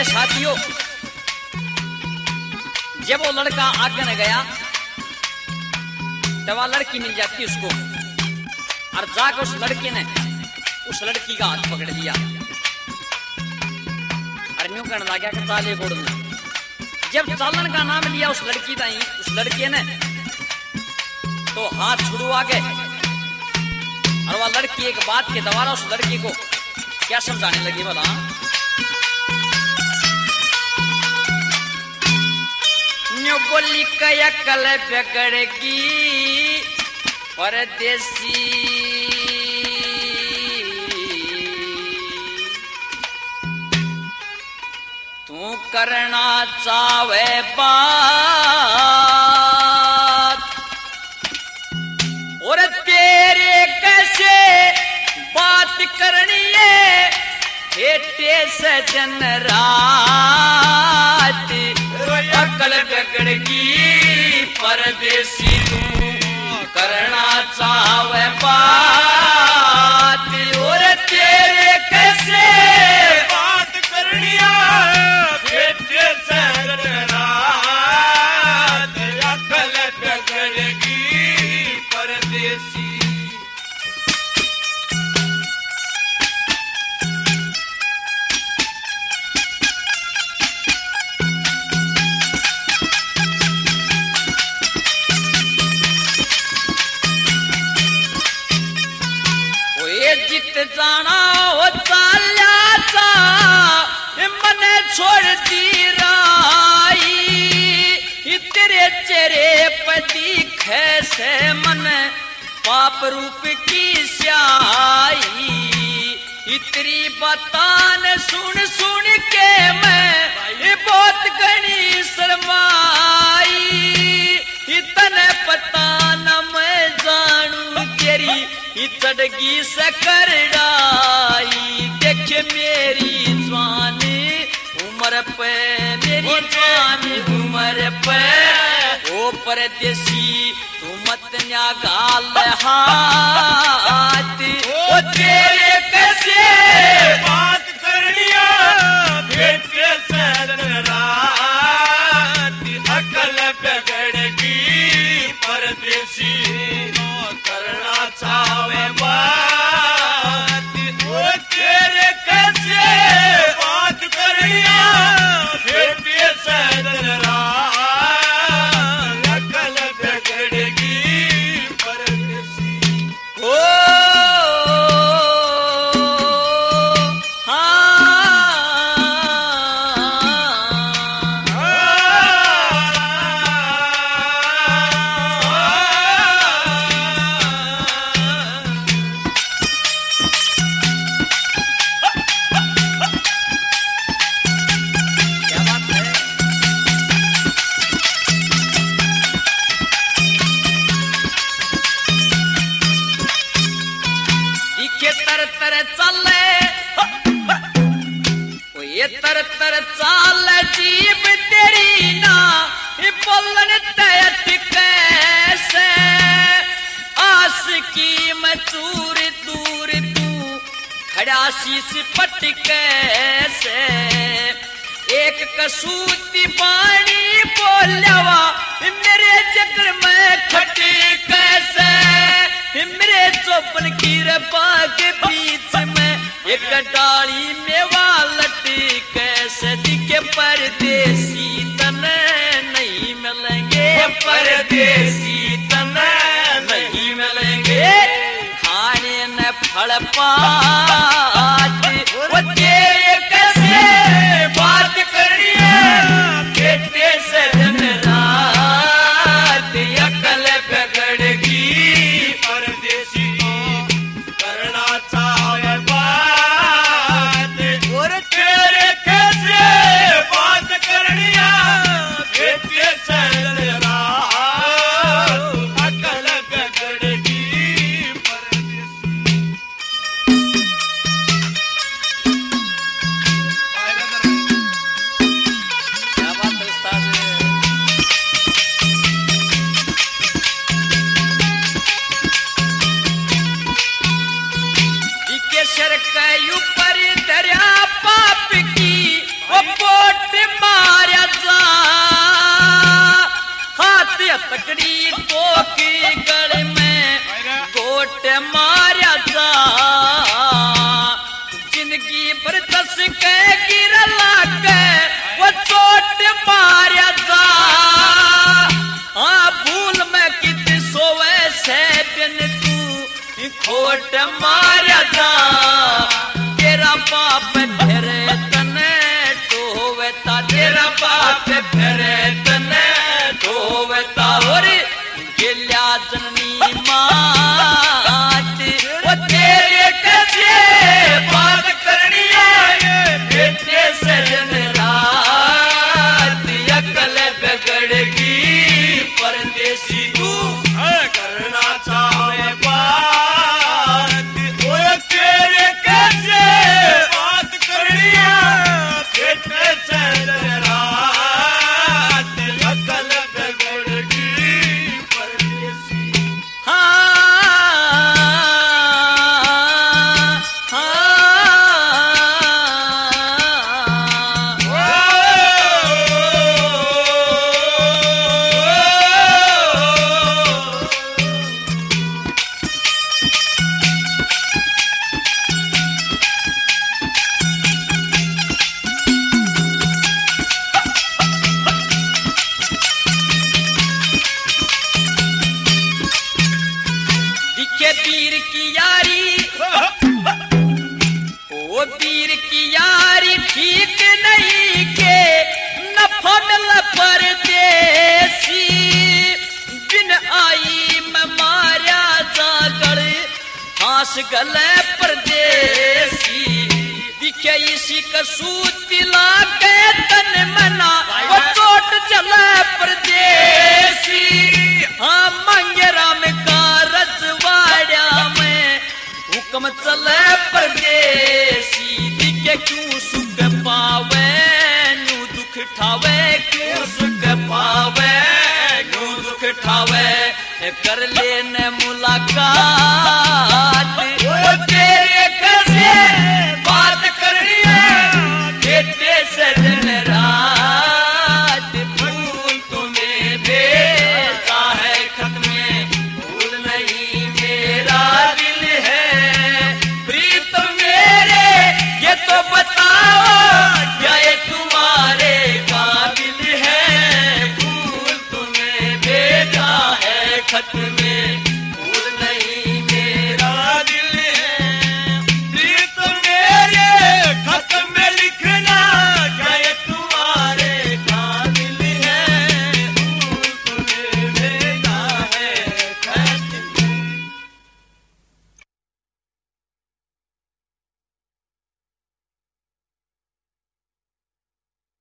मेरे साथियों, जब वो लड़का आगे न गया तब वह लड़की मिल जाती उसको, और जाकर उस लड़के ने उस लड़की का हाथ पकड़ लिया और न्यू कहने लगा कि चाले गोड़ में। जब चालन का नाम लिया उस लड़की का ही उस लड़के ने तो हाथ छुड़वा के, और वह लड़की एक बात के द्वारा उस लड़की को क्या समझाने लगी बोला, न्यू बोली कया कल बिगड़गी परदेसी, तू करना चावे बात और तेरे कैसे बात करनी है, हेटे सजन रात अकल बिगड़गी परदेसी, तू करना चावे बात और तेरे कैसे बात करनी है, हेटे सजन रात अकल बिगड़गी परदेसी। जित जाना हो चाल्या चा मने छोड़ दी राई, तेरे चेहरे पति खैसे मन पाप रूप की स्याई, इतनी बतान सुन सुन के मैं बहुत घनी शर्माई, इतने पता न मैं जानू तेरी चढ़गी सकरडाई, देख मेरी जवानी उम्र पे, मेरी जवानी उम्र पे ओ परदेसी, तू मत न्या गाल हाथ ओ तेरे कैसे बात करनी है, हेटे सजन रात अकल बिगड़गी परदेसी, करना चावे बात ओ तेरे कैसे बात करनी है, हेटे सजन रात अकल बिगड़गी परदेसी। ओ तर तर चाल जीव तेरी ना बोलन तयत कैसे, आस की मचूर दूर तू खड़ा शीश पट कैसे, एक कसूती पानी बोलवा मेरे चक्र में खटी कैसे, मेरे चौपन की रपा के बीच में एक डाली मेवा लटी कैसे, दिखे परदेसी तने नहीं मिलेंगे, परदेसी तने नहीं मिलेंगे, खाने न फल पात वो तेरे कैसे बात करनी है, बेटे सजन रात अकल बिगड़गी परदेसी, करना चाहे बात और तेरे कैसे बात करनी है, बेटे सजन रात अकल बिगड़गी परदेसी। तकड़ी तो की गल में गोट मारा जा जिंदगी भर दस के गिर लागे वो चोट मारा जा भूल में कित सोवे से बिन तू खोट मारा जा तेरा बाप फेरे तने टोवेता तेरा बाप फेरे तने टोवेता और गिल्या जननी मात वो तेरे कैसे बात करनी है बेटे से दिन रात अकल बिगड़गी परदेसी तू करना चाहे बात वो तेरे कैसे बात करनी है बेटे से रात अकल बिगड़गी परदेसी दिखे पीर की यारी ओ पीर की यारी ठीक नहीं के नफा मिल परदेसी बिन आई मैं मारा जागड़ हास गले परदेसी दिखे इसी कसूती लागे तन मना वो चोट चले परदेसी हाँ मंगेरा में रजवाड़ा में हुक्म चले परदेसी दिखे क्यों सुख पावे नू दुख ठावे क्यों सुख पावे नू दुख ठावे कर लेने मुलाकात वो तेरे कैसे बात करनी है बेटे से दिन रात फूल तुम्हें भेजा है खत में भूल नहीं मेरा दिल है प्रीत मेरे ये तो बताओ क्या ये तुम्हारे काबिल है भूल तुम्हें भेजा है खत में